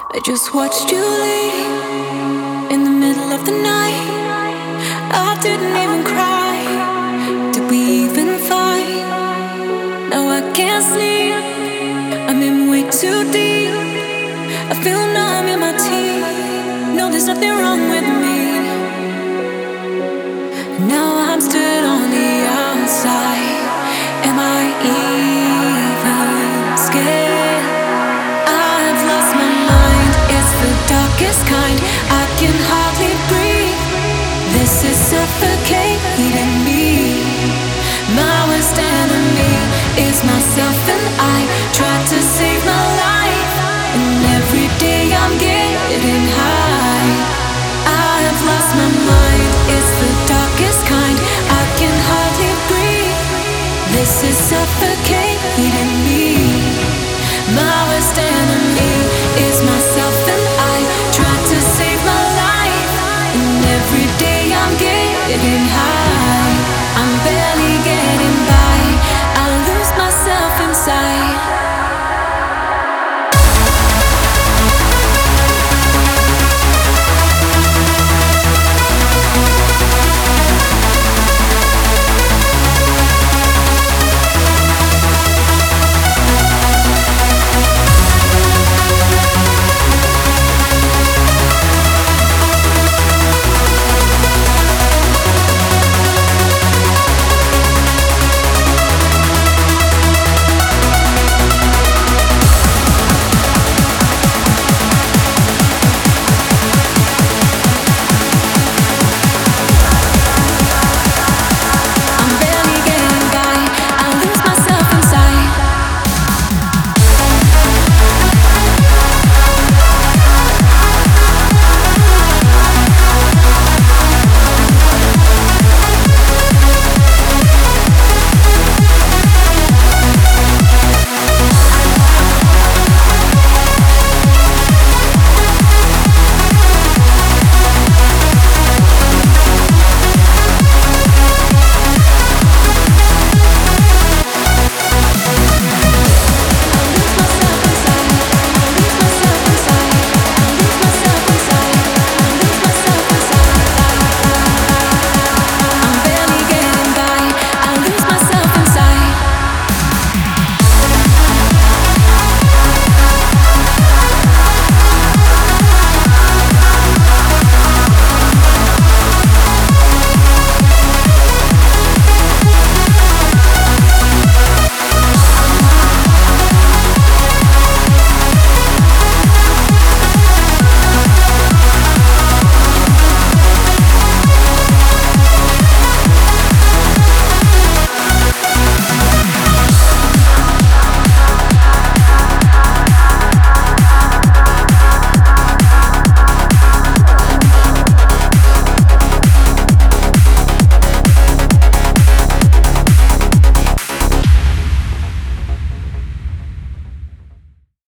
I just watched you leave in the middle of the night. I didn't even cry. Did we even fight? Now I can't sleep. I'm in way too deep. I feel numb in my teeth. No, there's nothing wrong with me. Now I'm stood on the outside. Am I even scared? I've lost my mind. It's the darkest kind. I can hardly breathe. This is suffocating me. My worst enemy is myself, and I try to save my life. And every day I'm getting high. I've lost my mind. It's the darkest kind. I can hardly breathe. This is suffocating me. My worst enemy is myself, and I try to save my life. And every day I'm getting high.